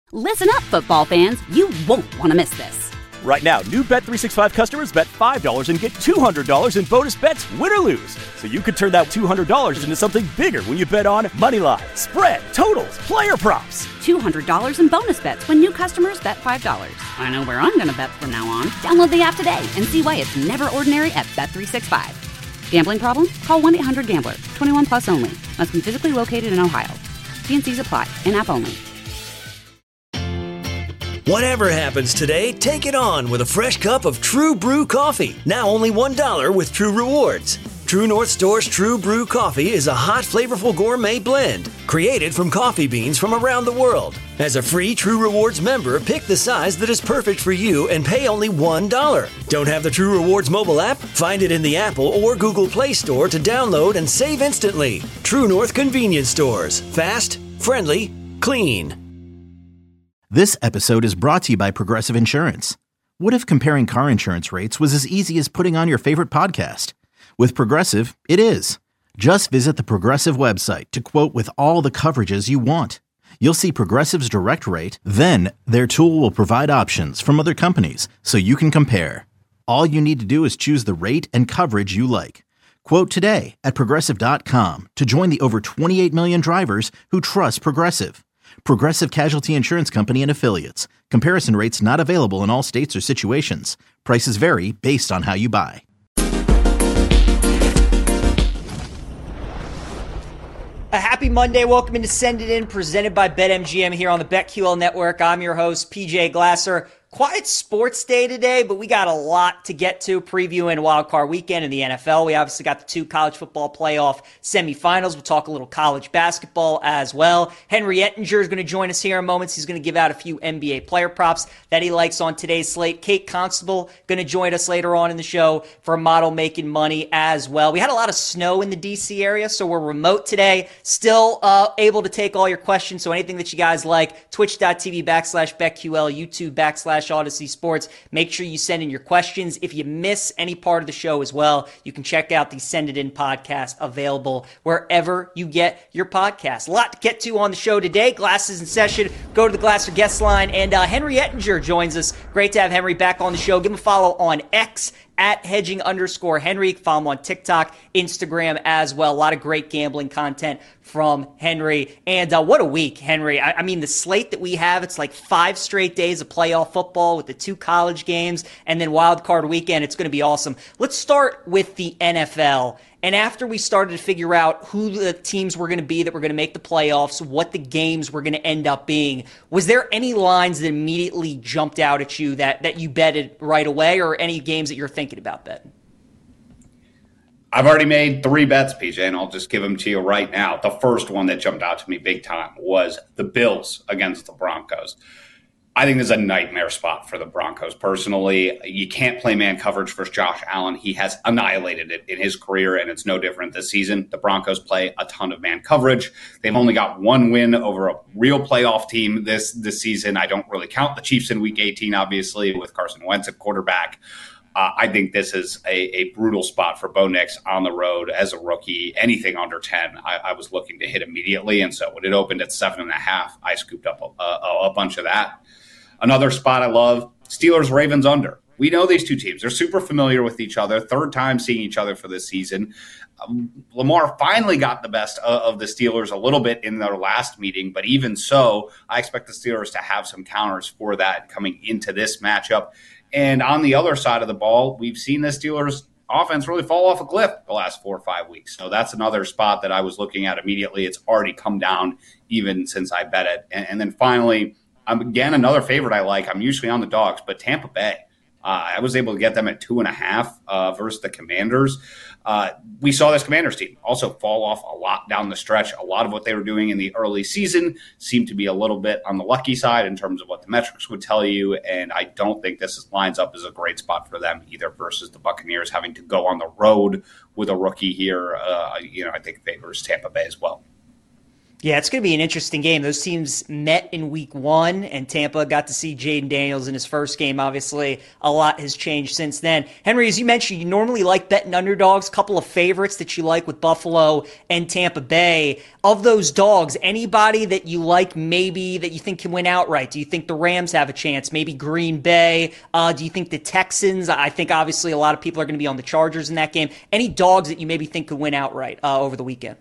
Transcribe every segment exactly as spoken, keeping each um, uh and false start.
Listen up, football fans. You won't want to miss this. Right now, new Bet three sixty-five customers bet five dollars and get two hundred dollars in bonus bets, win or lose. So you could turn that two hundred dollars into something bigger when you bet on moneyline, spread, totals, player props. two hundred dollars in bonus bets when new customers bet five dollars. I know where I'm going to bet from now on. Download the app today and see why it's never ordinary at Bet three sixty-five. Gambling problem? Call one eight hundred gambler. twenty-one plus only. Must be physically located in Ohio. T and C's apply. In-app only. Whatever happens today, take it on with a fresh cup of True Brew coffee. Now only one dollar with True Rewards. True North Store's True Brew coffee is a hot, flavorful gourmet blend created from coffee beans from around the world. As a free True Rewards member, pick the size that is perfect for you and pay only one dollar. Don't have the True Rewards mobile app? Find it in the Apple or Google Play Store to download and save instantly. True North Convenience Stores. Fast, friendly, clean. This episode is brought to you by Progressive Insurance. What if comparing car insurance rates was as easy as putting on your favorite podcast? With Progressive, it is. Just visit the Progressive website to quote with all the coverages you want. You'll see Progressive's direct rate, then their tool will provide options from other companies so you can compare. All you need to do is choose the rate and coverage you like. Quote today at Progressive dot com to join the over twenty-eight million drivers who trust Progressive. Progressive Casualty Insurance Company and Affiliates. Comparison rates not available in all states or situations. Prices vary based on how you buy. A happy Monday. Welcome into Send It In, presented by BetMGM here on the BetQL Network. I'm your host, P J Glasser. Quiet sports day today, but we got a lot to get to previewing Wild Card Weekend in the N F L. We obviously got the two college football playoff semifinals. We'll talk a little college basketball as well. Henry Ettinger is going to join us here in moments. He's going to give out a few N B A player props that he likes on today's slate. Kate Constable going to join us later on in the show for Model Making Money as well. We had a lot of snow in the D C area, so we're remote today. Still uh, able to take all your questions, so anything that you guys like, twitch.tv backslash BetQL, YouTube backslash Odyssey Sports. Make sure you send in your questions. If you miss any part of the show as well, you can check out the Send It In podcast available wherever you get your podcast. A lot to get to on the show today. Glasses in session. Go to the Glasser guest line, and uh, Henry Ettinger joins us. Great to have Henry back on the show. Give him a follow on X at hedging underscore Henry. Follow him on TikTok, Instagram as well. A lot of great gambling content from Henry. And uh, what a week, Henry. I, I mean, the slate that we have, it's like five straight days of playoff football with the two college games and then Wild Card Weekend. It's going to be awesome. Let's start with the N F L. And after we started to figure out who the teams were going to be that were going to make the playoffs, what the games were going to end up being, was there any lines that immediately jumped out at you that, that you betted right away, or any games that you're thinking about betting? I've already made three bets, P J, and I'll just give them to you right now. The first one that jumped out to me big time was the Bills against the Broncos. I think this is a nightmare spot for the Broncos. Personally, you can't play man coverage versus Josh Allen. He has annihilated it in his career, and it's no different this season. The Broncos play a ton of man coverage. They've only got one win over a real playoff team this, this season. I don't really count the Chiefs in week eighteen, obviously, with Carson Wentz at quarterback. Uh, I think this is a, a brutal spot for Bo Nix on the road as a rookie. Anything under ten, I, I was looking to hit immediately. And so when it opened at seven and a half, I scooped up a, a, a bunch of that. Another spot I love, Steelers-Ravens under. We know these two teams. They're super familiar with each other. Third time seeing each other for this season. Um, Lamar finally got the best of, of the Steelers a little bit in their last meeting, but even so, I expect the Steelers to have some counters for that coming into this matchup. And on the other side of the ball, we've seen the Steelers offense really fall off a cliff the last four or five weeks. So that's another spot that I was looking at immediately. It's already come down even since I bet it. And, and then finally, Um, again, another favorite I like. I'm usually on the dogs, but Tampa Bay. Uh, I was able to get them at two and a half uh, versus the Commanders. Uh, we saw this Commanders team also fall off a lot down the stretch. A lot of what they were doing in the early season seemed to be a little bit on the lucky side in terms of what the metrics would tell you, and I don't think this is, lines up as a great spot for them either versus the Buccaneers having to go on the road with a rookie here. Uh, you know, I think favors Tampa Bay as well. Yeah, it's going to be an interesting game. Those teams met in week one, and Tampa got to see Jaden Daniels in his first game. Obviously, a lot has changed since then. Henry, as you mentioned, you normally like betting underdogs, a couple of favorites that you like with Buffalo and Tampa Bay. Of those dogs, anybody that you like maybe that you think can win outright? Do you think the Rams have a chance? Maybe Green Bay? Uh, do you think the Texans? I think obviously a lot of people are going to be on the Chargers in that game. Any dogs that you maybe think could win outright uh, over the weekend?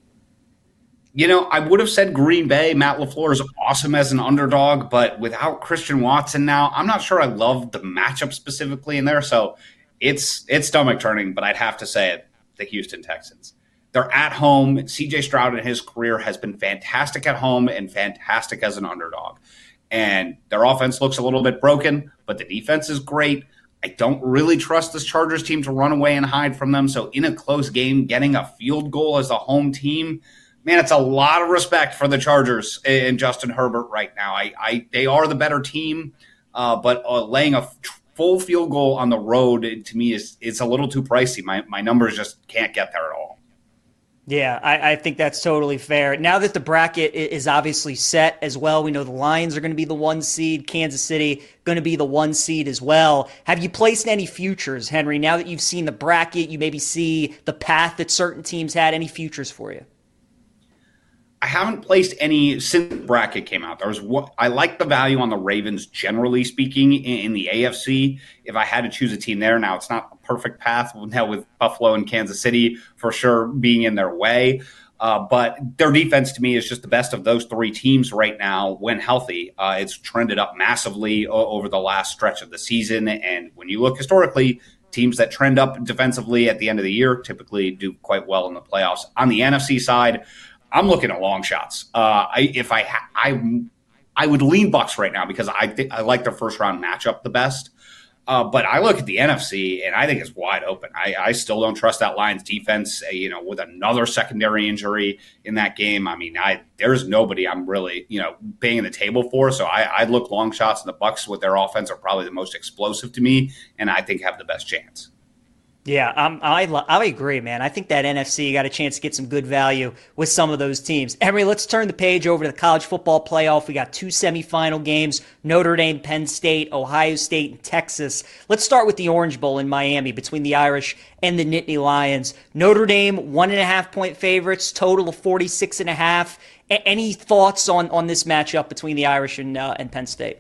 You know, I would have said Green Bay. Matt LaFleur is awesome as an underdog, but without Christian Watson now, I'm not sure I love the matchup specifically in there. So it's it's stomach turning, but I'd have to say it, the Houston Texans. They're at home. C J Stroud in his career has been fantastic at home and fantastic as an underdog. And their offense looks a little bit broken, but the defense is great. I don't really trust this Chargers team to run away and hide from them. So in a close game, getting a field goal as a home team, man, it's a lot of respect for the Chargers and Justin Herbert right now. I, I they are the better team, uh, but uh, laying a f- full field goal on the road to me is it's a little too pricey. My my numbers just can't get there at all. Yeah, I, I think that's totally fair. Now that the bracket is obviously set as well, we know the Lions are going to be the one seed, Kansas City going to be the one seed as well. Have you placed any futures, Henry? Now that you've seen the bracket, you maybe see the path that certain teams had. Any futures for you? I haven't placed any since the bracket came out. There was what I like the value on the Ravens, generally speaking, in, in the A F C. If I had to choose a team there, now it's not a perfect path now with Buffalo and Kansas City for sure being in their way. Uh, but their defense to me is just the best of those three teams right now when healthy. Uh, it's trended up massively o- over the last stretch of the season. And when you look historically, teams that trend up defensively at the end of the year typically do quite well in the playoffs. On the N F C side, I'm looking at long shots. Uh, I, if I, ha- I, I would lean Bucks right now because I think I like their first round matchup the best. Uh, but I look at the N F C and I think it's wide open. I, I still don't trust that Lions defense. Uh, you know, with another secondary injury in that game, I mean, I there's nobody I'm really you know banging the table for. So I, I look long shots, and the Bucks with their offense are probably the most explosive to me, and I think have the best chance. Yeah, um, I I agree, man. I think that N F C got a chance to get some good value with some of those teams. Henry, let's turn the page over to the college football playoff. We got two semifinal games, Notre Dame, Penn State, Ohio State, and Texas. Let's start with the Orange Bowl in Miami between the Irish and the Nittany Lions. Notre Dame, one and a half point favorites, total of forty-six and a half. A- any thoughts on, on this matchup between the Irish and, uh, and Penn State?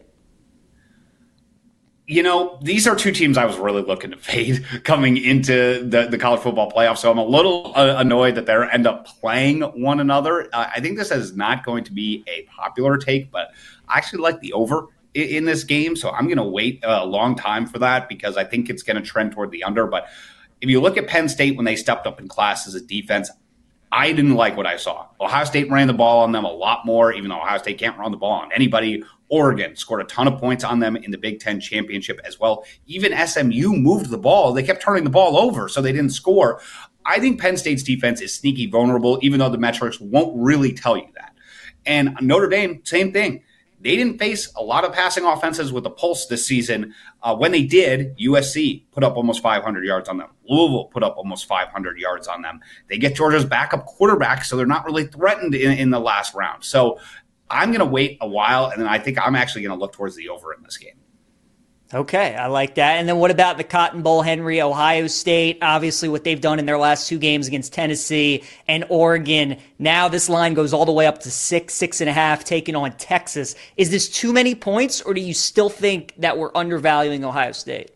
You know, these are two teams I was really looking to fade coming into the, the college football playoff. So I'm a little uh, annoyed that they end up playing one another. Uh, I think this is not going to be a popular take, but I actually like the over in, in this game. So I'm going to wait a long time for that because I think it's going to trend toward the under. But if you look at Penn State when they stepped up in class as a defense, I didn't like what I saw. Ohio State ran the ball on them a lot more, even though Ohio State can't run the ball on anybody. Oregon scored a ton of points on them in the Big Ten championship as well. Even S M U moved the ball. They kept turning the ball over, so they didn't score. I think Penn State's defense is sneaky vulnerable, even though the metrics won't really tell you that. And Notre Dame, same thing. They didn't face a lot of passing offenses with a pulse this season. Uh, when they did, U S C put up almost five hundred yards on them. Louisville put up almost five hundred yards on them. They get Georgia's backup quarterback, so they're not really threatened in, in the last round. So I'm going to wait a while, and then I think I'm actually going to look towards the over in this game. Okay, I like that. And then what about the Cotton Bowl, Henry? Ohio State, obviously what they've done in their last two games against Tennessee and Oregon. Now this line goes all the way up to six, six and a half, taking on Texas. Is this too many points, or do you still think that we're undervaluing Ohio State?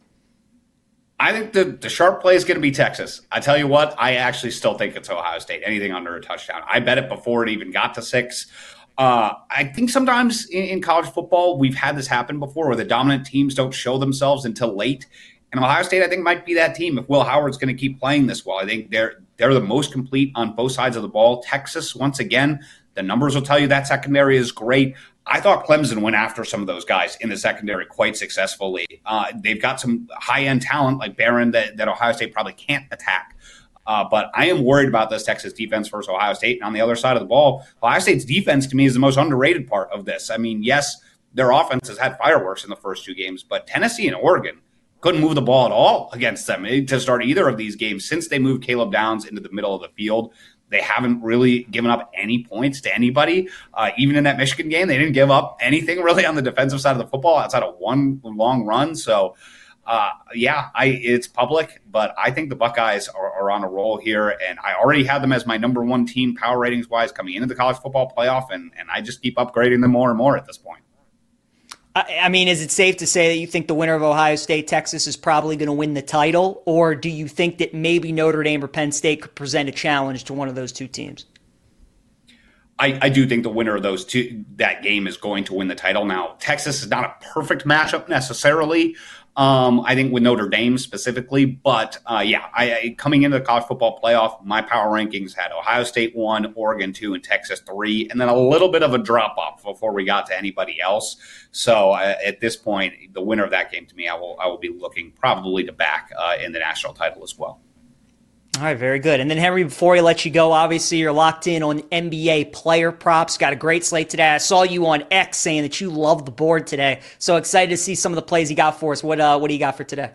I think the, the sharp play is going to be Texas. I tell you what, I actually still think it's Ohio State, anything under a touchdown. I bet it before it even got to six. Uh, I think sometimes in, in college football, we've had this happen before where the dominant teams don't show themselves until late. And Ohio State, I think, might be that team if Will Howard's going to keep playing this well. I think they're they're the most complete on both sides of the ball. Texas, once again, the numbers will tell you that secondary is great. I thought Clemson went after some of those guys in the secondary quite successfully. Uh, they've got some high-end talent like Barron that, that Ohio State probably can't attack. Uh, but I am worried about this Texas defense versus Ohio State. And on the other side of the ball, Ohio State's defense to me is the most underrated part of this. I mean, yes, their offense has had fireworks in the first two games, but Tennessee and Oregon couldn't move the ball at all against them to start either of these games since they moved Caleb Downs into the middle of the field. They haven't really given up any points to anybody. Uh, even in that Michigan game, they didn't give up anything really on the defensive side of the football outside of one long run. So, uh, yeah, I it's public, but I think the Buckeyes are, are on a roll here, and I already had them as my number one team power ratings-wise coming into the college football playoff, and, and I just keep upgrading them more and more at this point. I mean, is it safe to say that you think the winner of Ohio State, Texas is probably going to win the title? Or do you think that maybe Notre Dame or Penn State could present a challenge to one of those two teams? I, I do think the winner of those two, that game is going to win the title. Now, Texas is not a perfect matchup necessarily. Um, I think with Notre Dame specifically, but uh, yeah, I, I coming into the college football playoff, my power rankings had Ohio State one, Oregon two, and Texas three, and then a little bit of a drop off before we got to anybody else. So uh, at this point, the winner of that game to me, I will I will be looking probably to back uh, in the national title as well. All right, very good. And then, Henry, before I let you go, obviously you're locked in on N B A player props. Got a great slate today. I saw you on X saying that you love the board today. So excited to see some of the plays you got for us. What uh, what do you got for today?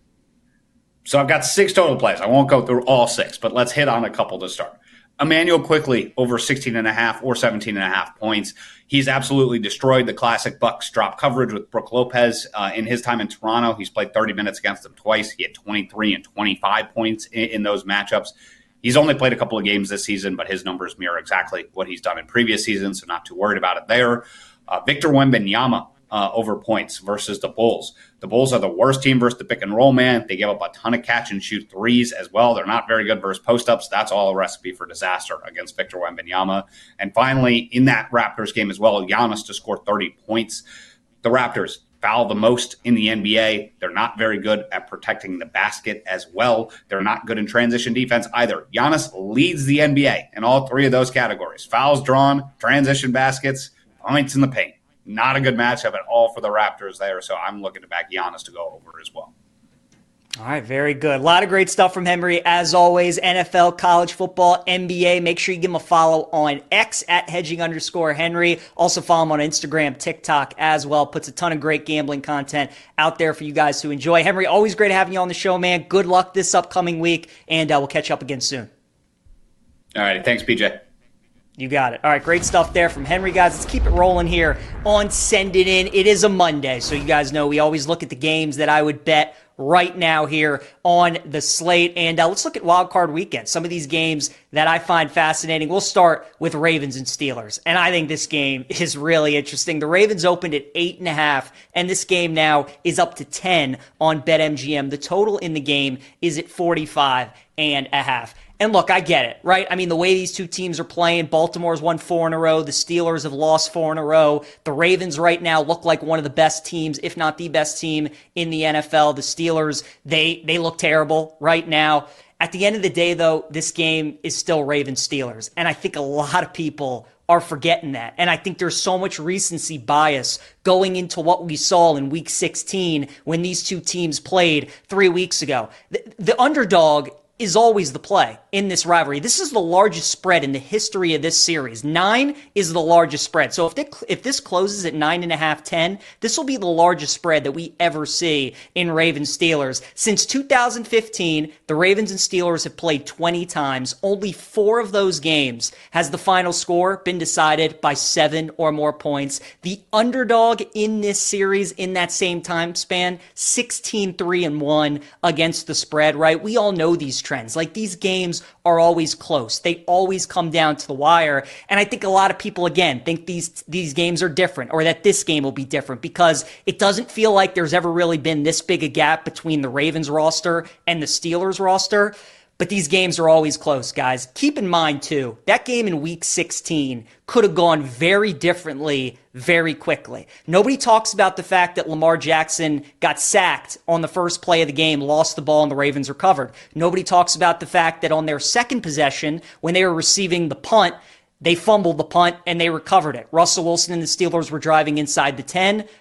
So I've got six total plays. I won't go through all six, but let's hit on a couple to start. Emmanuel Quickley over sixteen and a half or seventeen and a half points. He's absolutely destroyed the classic Bucks drop coverage with Brook Lopez. Uh, in his time in Toronto, he's played thirty minutes against them twice. He had twenty-three and twenty-five points in, in those matchups. He's only played a couple of games this season, but his numbers mirror exactly what he's done in previous seasons, so not too worried about it there. Uh, Victor Wembanyama uh, over points versus the Bulls. The Bulls are the worst team versus the pick and roll man. They give up a ton of catch and shoot threes as well. They're not very good versus post-ups. That's all a recipe for disaster against Victor Wembanyama. And finally, in that Raptors game as well, Giannis to score thirty points. The Raptors foul the most in the N B A. They're not very good at protecting the basket as well. They're not good in transition defense either. Giannis leads the N B A in all three of those categories. Fouls drawn, transition baskets, points in the paint. Not a good matchup at all for the Raptors there, so I'm looking to back Giannis to go over as well. All right, very good. A lot of great stuff from Henry. As always, N F L, college football, N B A. Make sure you give him a follow on X at hedging underscore Henry. Also follow him on Instagram, TikTok as well. Puts a ton of great gambling content out there for you guys to enjoy. Henry, always great having you on the show, man. Good luck this upcoming week, and uh, we'll catch up again soon. All right, thanks, P J. You got it. All right, great stuff there from Henry, guys. Let's keep it rolling here on Send It In. It is a Monday, so you guys know we always look at the games that I would bet right now here on the slate. And uh, let's look at Wild Card Weekend. Some of these games that I find fascinating. We'll start with Ravens and Steelers. And I think this game is really interesting. The Ravens opened at eight and a half, and this game now is up to ten on BetMGM. The total in the game is at forty-five and a half. And look, I get it, right? I mean, the way these two teams are playing, Baltimore's won four in a row. The Steelers have lost four in a row. The Ravens right now look like one of the best teams, if not the best team in the N F L. The Steelers, they they look terrible right now. At the end of the day, though, this game is still Ravens-Steelers. And I think a lot of people are forgetting that. And I think there's so much recency bias going into what we saw in week sixteen when these two teams played three weeks ago. The, the underdog is always the play in this rivalry. This is the largest spread in the history of this series. Nine is the largest spread. So if they, if this closes at nine and a half, ten, this will be the largest spread that we ever see in Ravens Steelers. Since two thousand fifteen, the Ravens and Steelers have played twenty times. Only four of those games has the final score been decided by seven or more points. The underdog in this series in that same time span, sixteen three and one against the spread, right? We all know these trends. Like, these games are always close. They always come down to the wire. And I think a lot of people, again, think these these games are different, or that this game will be different, because it doesn't feel like there's ever really been this big a gap between the Ravens roster and the Steelers roster. But these games are always close, guys. Keep in mind, too, that game in week sixteen could have gone very differently very quickly. Nobody talks about the fact that Lamar Jackson got sacked on the first play of the game, lost the ball, and the Ravens recovered. Nobody talks about the fact that on their second possession, when they were receiving the punt, they fumbled the punt and they recovered it. Russell Wilson and the Steelers were driving inside the ten.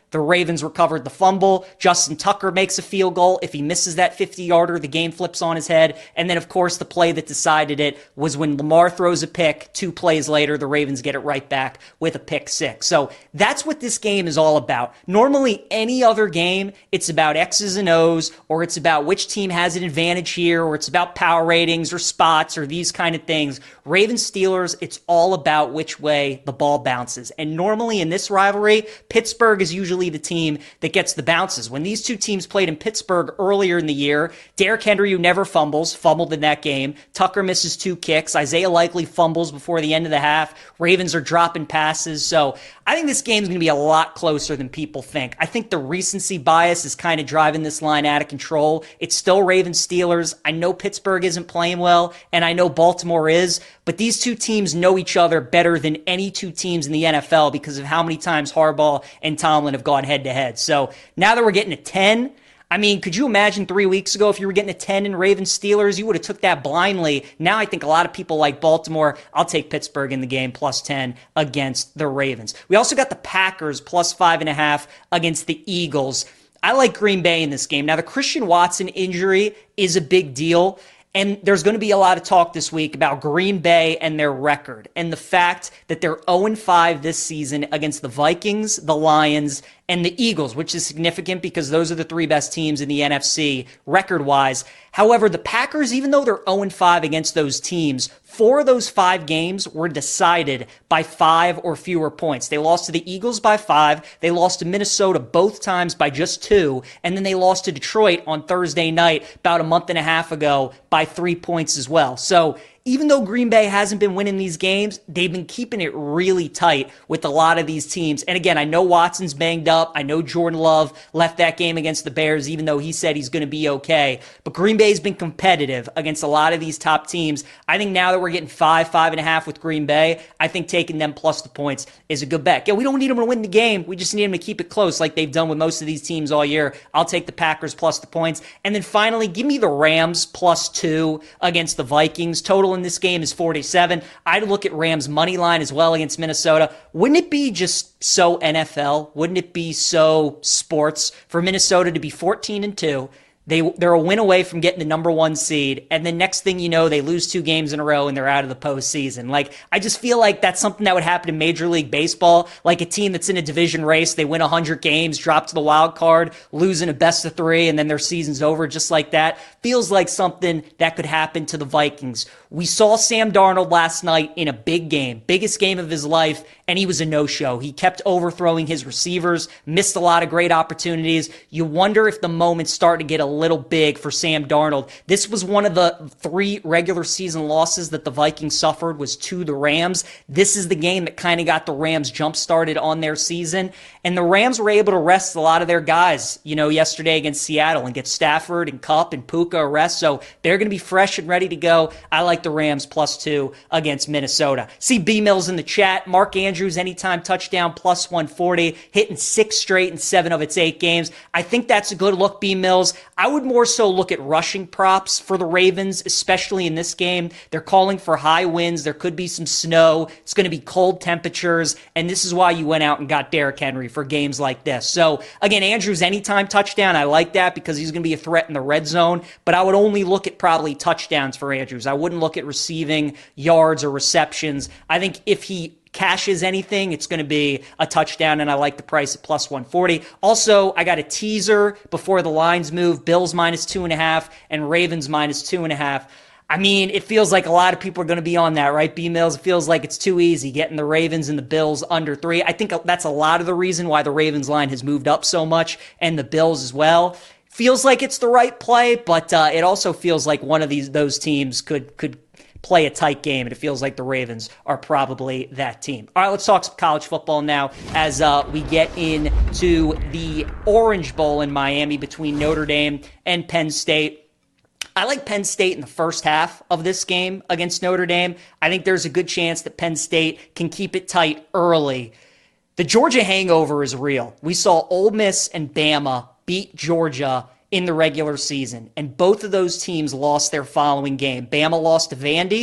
The Ravens recovered the fumble. Justin Tucker makes a field goal. If he misses that fifty-yarder, the game flips on his head. And then, of course, the play that decided it was when Lamar throws a pick. Two plays later, the Ravens get it right back with a pick six. So that's what this game is all about. Normally, any other game, it's about X's and O's, or it's about which team has an advantage here, or it's about power ratings or spots or these kind of things. Ravens-Steelers, it's all about which way the ball bounces. And normally in this rivalry, Pittsburgh is usually the team that gets the bounces. When these two teams played in Pittsburgh earlier in the year, Derrick Henry, who never fumbles, fumbled in that game. Tucker misses two kicks. Isaiah Likely fumbles before the end of the half. Ravens are dropping passes. So I think this game is going to be a lot closer than people think. I think the recency bias is kind of driving this line out of control. It's still Ravens-Steelers. I know Pittsburgh isn't playing well, and I know Baltimore is, but these two teams know each other better than any two teams in the N F L because of how many times Harbaugh and Tomlin have gone head-to-head. So now that we're getting a ten, I mean, could you imagine three weeks ago if you were getting a ten in Ravens-Steelers? You would have took that blindly. Now I think a lot of people like Baltimore. I'll take Pittsburgh in the game, plus ten against the Ravens. We also got the Packers, plus five and a half against the Eagles. I like Green Bay in this game. Now, the Christian Watson injury is a big deal. And there's going to be a lot of talk this week about Green Bay and their record and the fact that they're oh and five this season against the Vikings, the Lions, and the Eagles, which is significant because those are the three best teams in the N F C record-wise. However, the Packers, even though they're oh and five against those teams, four of those five games were decided by five or fewer points. They lost to the Eagles by five, they lost to Minnesota both times by just two, and then they lost to Detroit on Thursday night about a month and a half ago by three points as well. So even though Green Bay hasn't been winning these games, they've been keeping it really tight with a lot of these teams. And again, I know Watson's banged up. I know Jordan Love left that game against the Bears, even though he said he's going to be okay. But Green Bay's been competitive against a lot of these top teams. I think now that we're getting five, five and a half with Green Bay, I think taking them plus the points is a good bet. Yeah, we don't need them to win the game. We just need them to keep it close like they've done with most of these teams all year. I'll take the Packers plus the points. And then finally, give me the Rams plus two against the Vikings. Total in this game is forty-seven. I'd look at Rams money line as well against Minnesota. Wouldn't it be just so N F L? Wouldn't it be so sports for Minnesota to be fourteen and two? They, they're a win away from getting the number one seed, and the next thing you know, they lose two games in a row and they're out of the postseason. Like, I just feel like that's something that would happen in Major League Baseball, like a team that's in a division race, they win one hundred games, drop to the wild card, lose in a best of three, and then their season's over just like that. Feels like something that could happen to the Vikings. We saw Sam Darnold last night in a big game, biggest game of his life, and he was a no-show. He kept overthrowing his receivers, missed a lot of great opportunities. You wonder if the moment's starting to get a little big for Sam Darnold. This was one of the three regular season losses that the Vikings suffered, was to the Rams. This is the game that kind of got the Rams jump-started on their season, and the Rams were able to rest a lot of their guys, you know, yesterday against Seattle and get Stafford and Kupp and Puka a rest, so they're going to be fresh and ready to go. I like the Rams plus two against Minnesota. See B-Mills in the chat. Mark Andrews, anytime touchdown, plus one forty, hitting six straight in seven of its eight games. I think that's a good look, B-Mills. I would more so look at rushing props for the Ravens, especially in this game. They're calling for high winds. There could be some snow. It's going to be cold temperatures, and this is why you went out and got Derrick Henry for games like this. So, again, Andrews, anytime touchdown, I like that because he's going to be a threat in the red zone, but I would only look at probably touchdowns for Andrews. I wouldn't look at receiving yards or receptions. I think if he cashes anything, it's going to be a touchdown, and I like the price at plus one forty. Also, I got a teaser before the lines move. Bills minus two and a half and Ravens minus two and a half. I mean, it feels like a lot of people are going to be on that, right, B-Mills? It feels like it's too easy getting the Ravens and the Bills under three. I think that's a lot of the reason why the Ravens line has moved up so much, and the Bills as well. Feels like it's the right play, but uh, it also feels like one of these those teams could could play a tight game, and it feels like the Ravens are probably that team. All right, let's talk some college football now as uh, we get into the Orange Bowl in Miami between Notre Dame and Penn State. I like Penn State in the first half of this game against Notre Dame. I think there's a good chance that Penn State can keep it tight early. The Georgia hangover is real. We saw Ole Miss and Bama beat Georgia in the regular season, and both of those teams lost their following game. Bama lost to Vandy,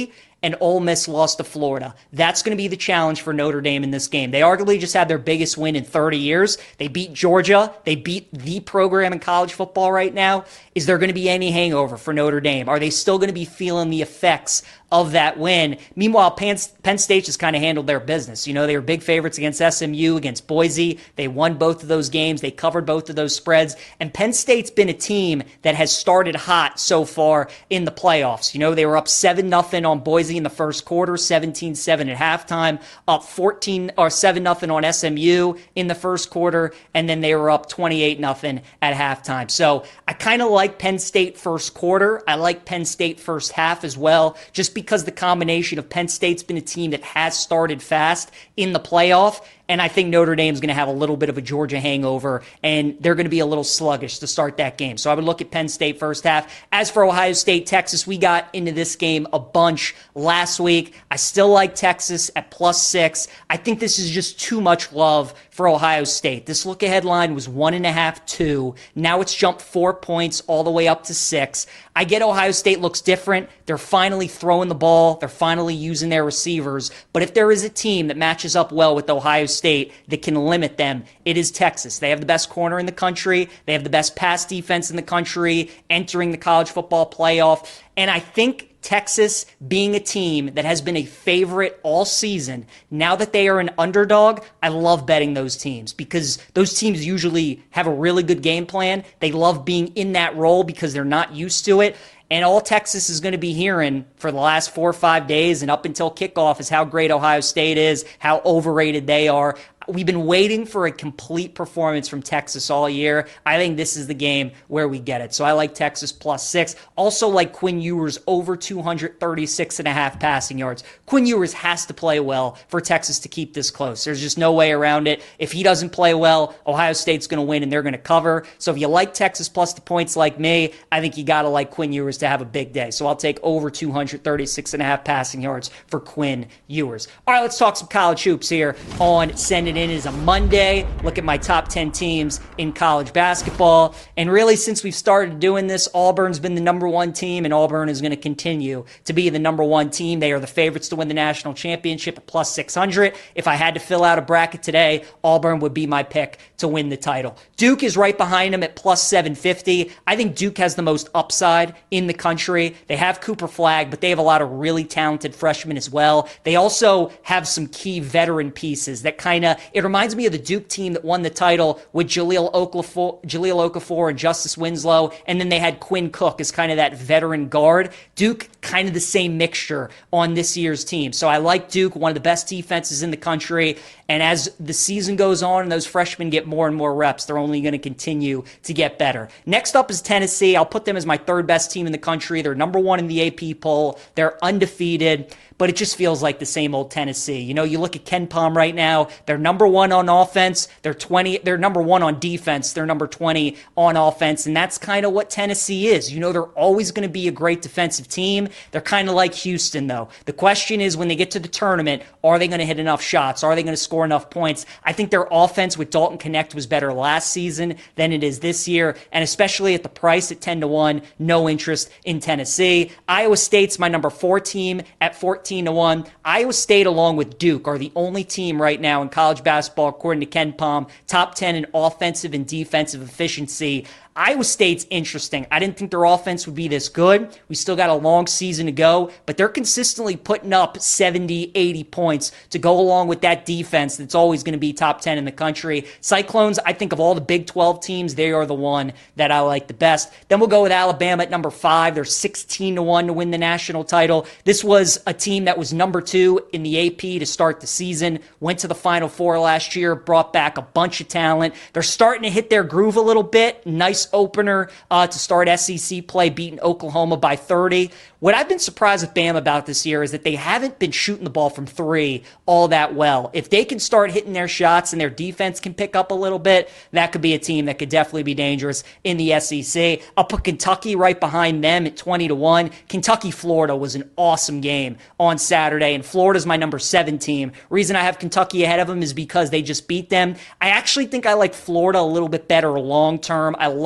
and Ole Miss lost to Florida. That's going to be the challenge for Notre Dame in this game. They arguably just had their biggest win in thirty years. They beat Georgia. They beat the program in college football right now. Is there going to be any hangover for Notre Dame? Are they still going to be feeling the effects of that win? Meanwhile, Penn, Penn State just kind of handled their business. You know, they were big favorites against S M U, against Boise. They won both of those games. They covered both of those spreads. And Penn State's been a team that has started hot so far in the playoffs. You know, they were up seven nothing on Boise in the first quarter, seventeen seven at halftime, up fourteen or seven nothing on S M U in the first quarter, and then they were up twenty-eight nothing at halftime. So I kind of like Penn State first quarter. I like Penn State first half as well, just because the combination of Penn State's been a team that has started fast in the playoff, and I think Notre Dame's going to have a little bit of a Georgia hangover, and they're going to be a little sluggish to start that game. So I would look at Penn State first half. As for Ohio State, Texas, we got into this game a bunch last week. I still like Texas at plus six. I think this is just too much love for Ohio State. This look-ahead line was one and a half, two. Now it's jumped four points all the way up to six. I get Ohio State looks different. They're finally throwing the ball. They're finally using their receivers. But if there is a team that matches up well with Ohio State that can limit them, it is Texas. They have the best corner in the country. They have the best pass defense in the country entering the college football playoff. And I think Texas, being a team that has been a favorite all season, now that they are an underdog, I love betting those teams because those teams usually have a really good game plan. They love being in that role because they're not used to it. And all Texas is going to be hearing for the last four or five days and up until kickoff is how great Ohio State is, how overrated they are. We've been waiting for a complete performance from Texas all year. I think this is the game where we get it. So I like Texas plus six. Also like Quinn Ewers over two thirty-six and a half passing yards. Quinn Ewers has to play well for Texas to keep this close. There's just no way around it. If he doesn't play well, Ohio State's going to win and they're going to cover. So if you like Texas plus the points like me, I think you got to like Quinn Ewers to have a big day. So I'll take over two thirty-six and a half passing yards for Quinn Ewers. All right, let's talk some college hoops here on Send It In. It is a Monday. Look at my top ten teams in college basketball. And really, since we've started doing this, Auburn's been the number one team, and Auburn is going to continue to be the number one team. They are the favorites to win the national championship at plus six hundred. If I had to fill out a bracket today, Auburn would be my pick to win the title. Duke is right behind them at plus seven fifty. I think Duke has the most upside in the country. They have Cooper Flagg, but they have a lot of really talented freshmen as well. They also have some key veteran pieces that kind of, it reminds me of the Duke team that won the title with Jahlil Okafor, Jahlil Okafor and Justice Winslow, and then they had Quinn Cook as kind of that veteran guard. Duke, kind of the same mixture on this year's team. So I like Duke, one of the best defenses in the country, and as the season goes on and those freshmen get more and more reps, they're only going to continue to get better. Next up is Tennessee. I'll put them as my third best team in the country. They're number one in the A P poll. They're undefeated, but it just feels like the same old Tennessee. You know, you look at Ken Pom right now, they're number one on offense, they're twenty, they're number one on defense, they're number twenty on offense, and that's kind of what Tennessee is. You know, they're always going to be a great defensive team. They're kind of like Houston, though. The question is, when they get to the tournament, are they going to hit enough shots? Are they going to score enough points? I think their offense with Dalton Connect was better last season than it is this year, and especially at the price at ten to one, no interest in Tennessee. Iowa State's my number four team at fourteen to one. Iowa State, along with Duke, are the only team right now in college basketball, according to Ken Pom, top ten in offensive and defensive efficiency. Iowa State's interesting. I didn't think their offense would be this good. We still got a long season to go, but they're consistently putting up seventy, eighty points to go along with that defense that's always going to be top ten in the country. Cyclones, I think of all the Big twelve teams, they are the one that I like the best. Then we'll go with Alabama at number five. They're sixteen to one to win the national title. This was a team that was number two in the A P to start the season, went to the Final Four last year, brought back a bunch of talent. They're starting to hit their groove a little bit. Nice opener uh, to start S E C play, beating Oklahoma by thirty. What I've been surprised with Bama about this year is that they haven't been shooting the ball from three all that well. If they can start hitting their shots and their defense can pick up a little bit, that could be a team that could definitely be dangerous in the S E C. I'll put Kentucky right behind them at twenty to one. Kentucky-Florida was an awesome game on Saturday, and Florida's my number seven team. Reason I have Kentucky ahead of them is because they just beat them. I actually think I like Florida a little bit better long-term. I love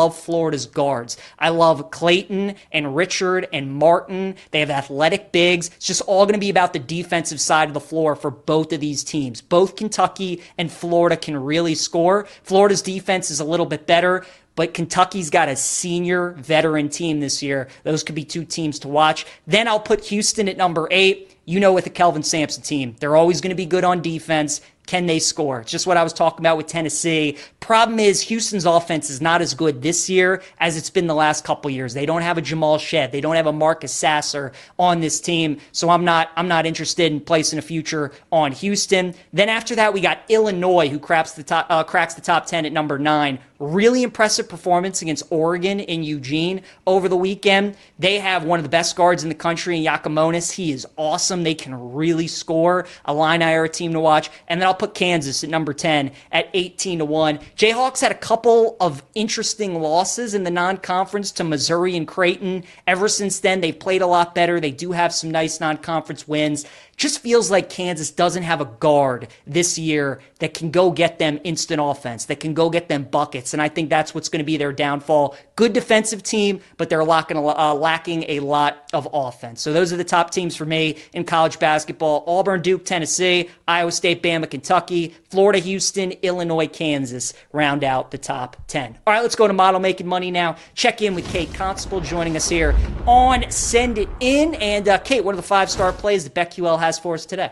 love Florida's guards. I love Clayton and Richard and Martin. They have athletic bigs. It's just all going to be about the defensive side of the floor for both of these teams. Both Kentucky and Florida can really score. Florida's defense is a little bit better, but Kentucky's got a senior veteran team this year. Those could be two teams to watch. Then I'll put Houston at number eight. You know, with the Kelvin Sampson team, they're always going to be good on defense. Can they score? It's just what I was talking about with Tennessee. Problem is, Houston's offense is not as good this year as it's been the last couple years. They don't have a Jamal Shead. They don't have a Marcus Sasser on this team. So I'm not I'm not interested in placing a future on Houston. Then after that, we got Illinois, who cracks the top, uh, cracks the top ten at number nine. Really impressive performance against Oregon in Eugene over the weekend. They have one of the best guards in the country in Yakimonis. He is awesome. They can really score. Illini are a team to watch. And then I'll put Kansas at number ten at eighteen to one. Jayhawks had a couple of interesting losses in the non-conference to Missouri and Creighton. Ever since then, they've played a lot better. They do have some nice non-conference wins. Just feels like Kansas doesn't have a guard this year that can go get them instant offense, that can go get them buckets, and I think that's what's going to be their downfall. Good defensive team, but they're lacking a, uh, lacking a lot of offense. So those are the top teams for me in college basketball. Auburn, Duke, Tennessee, Iowa State, Bama, Kentucky, Florida, Houston, Illinois, Kansas round out the top ten. All right, let's go to Model Making Money now. Check in with Kate Constable joining us here on Send It In. And uh, Kate, what are the five-star plays that BetQL has for us today?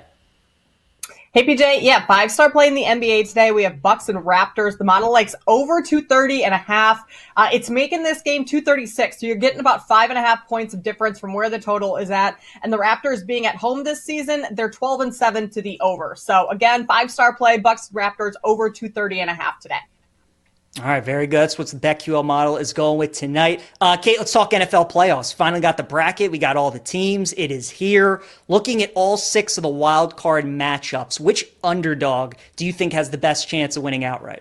Hey, P J. Yeah, five-star play in the N B A today. We have Bucks and Raptors. The model likes over two thirty and a half. Uh, it's making this game two thirty-six. So you're getting about five and a half points of difference from where the total is at. And the Raptors being at home this season, they're twelve and seven to the over. So again, five-star play, Bucks, Raptors over two thirty and a half today. All right, very good. That's what the BetQL model is going with tonight. Uh, Kate, let's talk N F L playoffs. Finally got the bracket. We got all the teams. It is here. Looking at all six of the wild card matchups, which underdog do you think has the best chance of winning outright?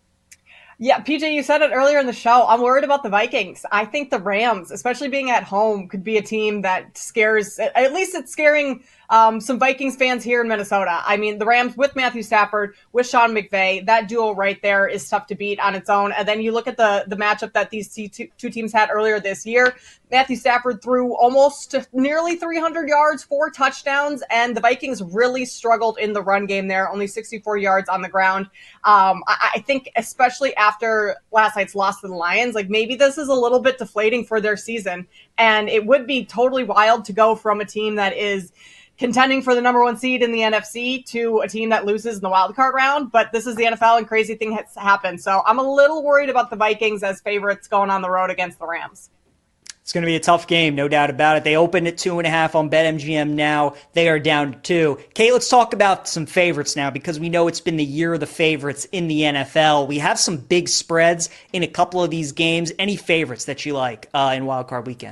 Yeah, P J, you said it earlier in the show. I'm worried about the Vikings. I think the Rams, especially being at home, could be a team that scares, at least it's scaring um, some Vikings fans here in Minnesota. I mean, the Rams with Matthew Stafford, with Sean McVay, that duo right there is tough to beat on its own. And then you look at the, the matchup that these two, two teams had earlier this year. Matthew Stafford threw almost nearly three hundred yards, four touchdowns, and the Vikings really struggled in the run game there, only sixty-four yards on the ground. Um, I, I think especially after last night's loss to the Lions, like maybe this is a little bit deflating for their season, and it would be totally wild to go from a team that is contending for the number one seed in the N F C to a team that loses in the wild card round, but this is the N F L and crazy things happen. So I'm a little worried about the Vikings as favorites going on the road against the Rams. It's going to be a tough game, no doubt about it. They opened at two and a half on BetMGM now. They are down to two. Kate, let's talk about some favorites now because we know it's been the year of the favorites in the N F L. We have some big spreads in a couple of these games. Any favorites that you like uh, in Wild Card Weekend?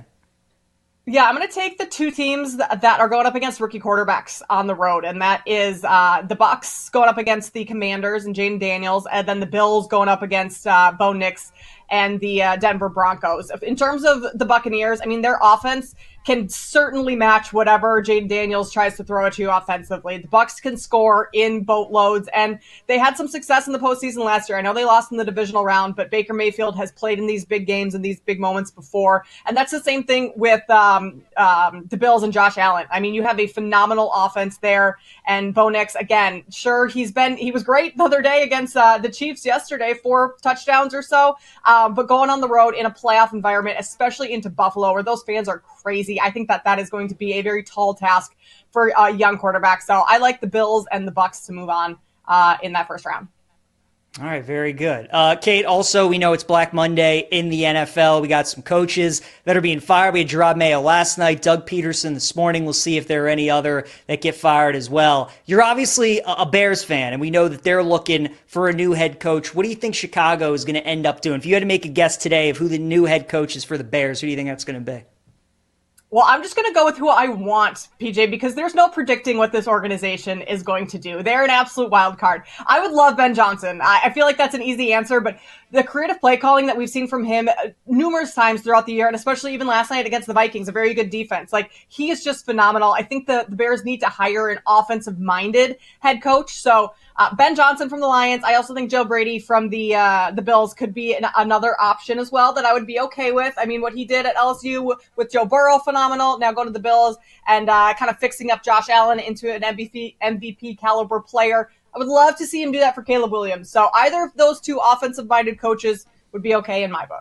Yeah, I'm going to take the two teams that, that are going up against rookie quarterbacks on the road, and that is uh, the Bucs going up against the Commanders and Jaden Daniels, and then the Bills going up against uh, Bo Nix and the uh, Denver Broncos. In terms of the Buccaneers, I mean, their offense can certainly match whatever Jaden Daniels tries to throw at you offensively. The Bucs can score in boatloads, and they had some success in the postseason last year. I know they lost in the divisional round, but Baker Mayfield has played in these big games and these big moments before, and that's the same thing with um, um, the Bills and Josh Allen. I mean, you have a phenomenal offense there, and Bo Nix, again, sure, he's been he was great the other day against uh, the Chiefs yesterday, four touchdowns or so, um, but going on the road in a playoff environment, especially into Buffalo, where those fans are crazy, I think that that is going to be a very tall task for a young quarterback. So I like the Bills and the Bucs to move on uh, in that first round. All right, very good. Uh, Kate, also, we know it's Black Monday in the N F L. We got some coaches that are being fired. We had Gerard Mayo last night, Doug Peterson this morning. We'll see if there are any other that get fired as well. You're obviously a Bears fan, and we know that they're looking for a new head coach. What do you think Chicago is going to end up doing? If you had to make a guess today of who the new head coach is for the Bears, who do you think that's going to be? Well, I'm just going to go with who I want, P J, because there's no predicting what this organization is going to do. They're an absolute wild card. I would love Ben Johnson. I, I feel like that's an easy answer, but the creative play calling that we've seen from him numerous times throughout the year, and especially even last night against the Vikings, a very good defense. Like, he is just phenomenal. I think the, the Bears need to hire an offensive-minded head coach. So uh, Ben Johnson from the Lions. I also think Joe Brady from the uh, the Bills could be an, another option as well that I would be okay with. I mean, what he did at L S U with Joe Burrow, phenomenal. Now going to the Bills and uh, kind of fixing up Josh Allen into an M V P M V P caliber player. I would love to see him do that for Caleb Williams. So either of those two offensive-minded coaches would be okay in my book.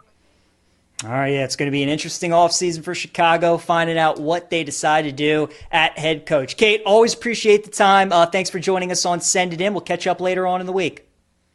All right, yeah, it's going to be an interesting offseason for Chicago, finding out what they decide to do at head coach. Kate, always appreciate the time. Uh, thanks for joining us on Send It In. We'll catch up later on in the week.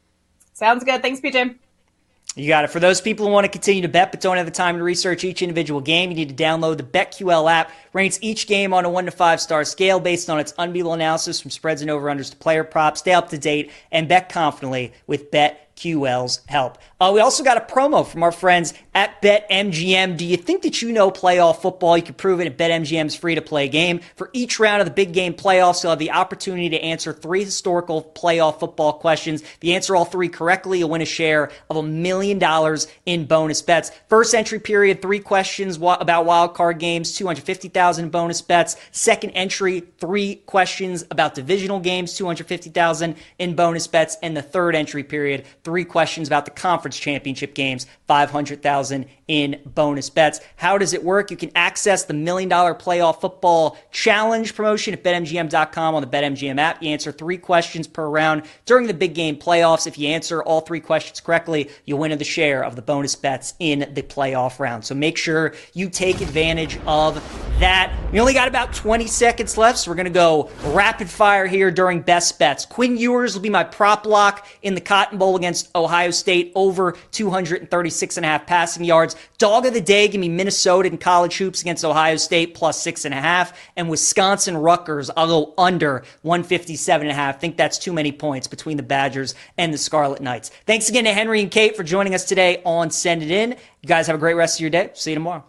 Sounds good. Thanks, P J. You got it. For those people who want to continue to bet but don't have the time to research each individual game, you need to download the BetQL app. Rates each game on a one to five star scale based on its unbeatable analysis from spreads and over-unders to player props. Stay up to date and bet confidently with BetQL's help. Uh, we also got a promo from our friends at BetMGM. Do you think that you know playoff football? You can prove it at BetMGM's free-to-play game. For each round of the big game playoffs, you'll have the opportunity to answer three historical playoff football questions. If you answer all three correctly, you'll win a share of a million dollars in bonus bets. First entry period, three questions about wild card games, two hundred fifty thousand dollars bonus bets. Second entry, three questions about divisional games, two hundred fifty thousand dollars in bonus bets. And the third entry period, three questions about the conference championship games, five hundred thousand dollars in bonus bets. How does it work? You can access the Million Dollar Playoff Football Challenge promotion at Bet M G M dot com on the BetMGM app. You answer three questions per round during the big game playoffs. If you answer all three questions correctly, you'll win the share of the bonus bets in the playoff round. So make sure you take advantage of that. We only got about twenty seconds left, so we're going to go rapid fire here during best bets. Quinn Ewers will be my prop lock in the Cotton Bowl against Ohio State, over two hundred thirty-six and a half passing yards. Dog of the day, give me Minnesota in college hoops against Ohio State, plus six and a half. And Wisconsin Rutgers, I'll go under one fifty-seven and a half. Think that's too many points between the Badgers and the Scarlet Knights. Thanks again to Henry and Kate for joining us today on Send It In. You guys have a great rest of your day. See you tomorrow.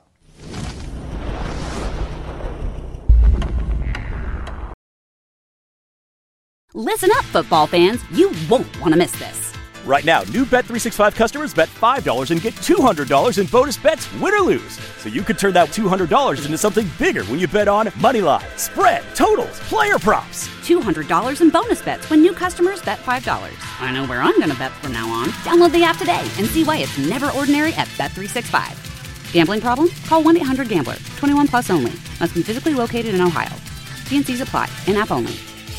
Listen up, football fans. You won't want to miss this. Right now, new Bet three sixty-five customers bet five dollars and get two hundred dollars in bonus bets, win or lose. So you could turn that two hundred dollars into something bigger when you bet on Moneyline, spread, totals, player props. two hundred dollars in bonus bets when new customers bet five dollars. I know where I'm going to bet from now on. Download the app today and see why it's never ordinary at Bet three sixty-five. Gambling problem? Call one eight hundred gambler. twenty-one plus only. Must be physically located in Ohio. T and C's apply. In-app only.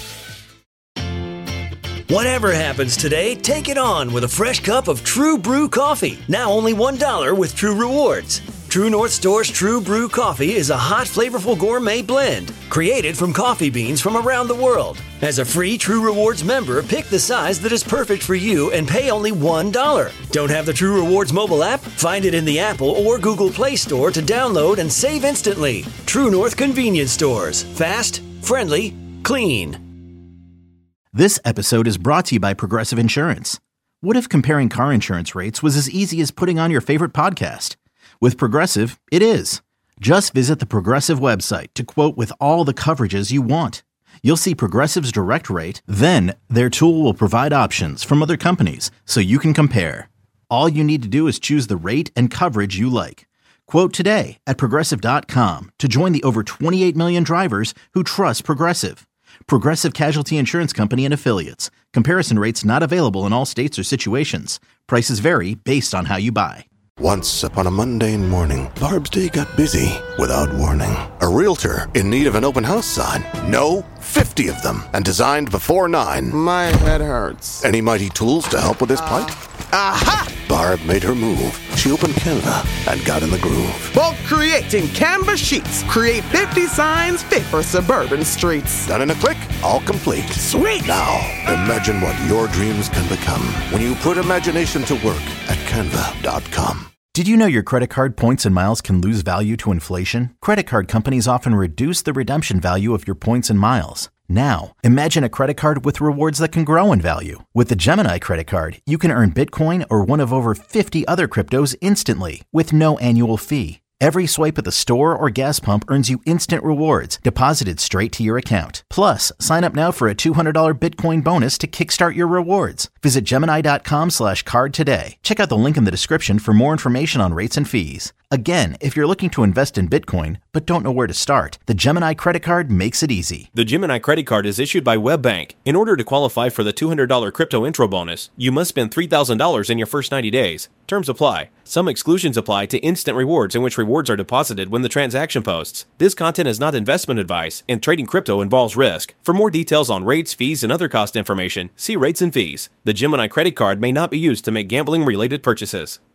Whatever happens today, take it on with a fresh cup of True Brew coffee. Now only one dollar with True Rewards. True North Store's True Brew coffee is a hot, flavorful gourmet blend created from coffee beans from around the world. As a free True Rewards member, pick the size that is perfect for you and pay only one dollar. Don't have the True Rewards mobile app? Find it in the Apple or Google Play Store to download and save instantly. True North Convenience Stores. Fast, friendly, clean. This episode is brought to you by Progressive Insurance. What if comparing car insurance rates was as easy as putting on your favorite podcast? With Progressive, it is. Just visit the Progressive website to quote with all the coverages you want. You'll see Progressive's direct rate, then their tool will provide options from other companies so you can compare. All you need to do is choose the rate and coverage you like. Quote today at Progressive dot com to join the over twenty-eight million drivers who trust Progressive. Progressive Casualty Insurance Company and Affiliates. Comparison rates not available in all states or situations. Prices vary based on how you buy. Once upon a mundane morning, Barb's day got busy without warning. A realtor in need of an open house sign. No, fifty of them, and designed before nine. My head hurts. Any mighty tools to help with this plight? Aha! Barb made her move. She opened Canva and got in the groove. Bulk creating Canva sheets. Create fifty signs fit for suburban streets. Done in a click, all complete. Sweet! Now, imagine what your dreams can become when you put imagination to work at Canva dot com. Did you know your credit card points and miles can lose value to inflation? Credit card companies often reduce the redemption value of your points and miles. Now, imagine a credit card with rewards that can grow in value. With the Gemini credit card, you can earn Bitcoin or one of over fifty other cryptos instantly with no annual fee. Every swipe at the store or gas pump earns you instant rewards deposited straight to your account. Plus, sign up now for a two hundred dollars Bitcoin bonus to kickstart your rewards. Visit Gemini.com slash card today. Check out the link in the description for more information on rates and fees. Again, if you're looking to invest in Bitcoin but don't know where to start, the Gemini credit card makes it easy. The Gemini credit card is issued by WebBank. In order to qualify for the two hundred dollars crypto intro bonus, you must spend three thousand dollars in your first ninety days. Terms apply. Some exclusions apply to instant rewards in which rewards are deposited when the transaction posts. This content is not investment advice, and trading crypto involves risk. For more details on rates, fees, and other cost information, see rates and fees. The Gemini credit card may not be used to make gambling-related purchases.